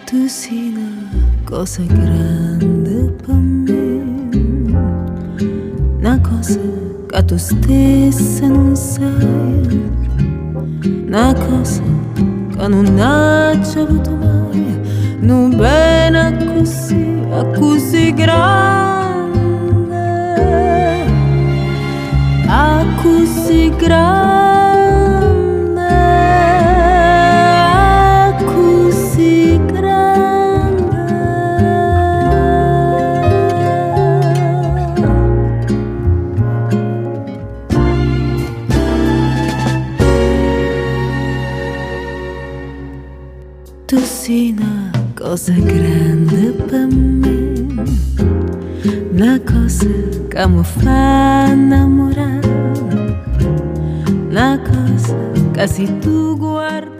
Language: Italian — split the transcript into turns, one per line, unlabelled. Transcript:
Tu sei una cosa grande per me, una cosa che tu stessa non sai, una cosa che non hai avuto mai, non bene così grande, così grande. Tu sei una cosa grande per me, una cosa che mi fa innamorare, una cosa che se tu guardi